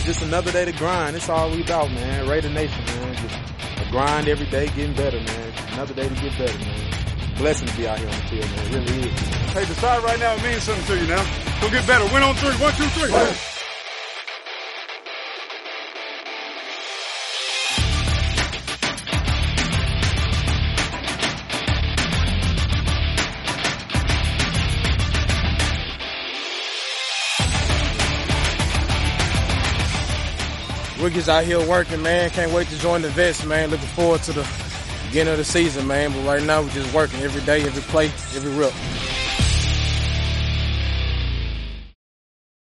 just another day to grind. That's all we about, man. Raider Nation, man. Just a grind every day, getting better, man. Another day to get better, man. Blessing to be out here on the field, man. It really is. Hey, decide right now, it means something to you now. Go get better. Win on three. 1, 2, 3. Rookies out here working, man. Can't wait to join the vets, man. Looking forward to the beginning of the season, man. But right now, we're just working every day, every play, every rep.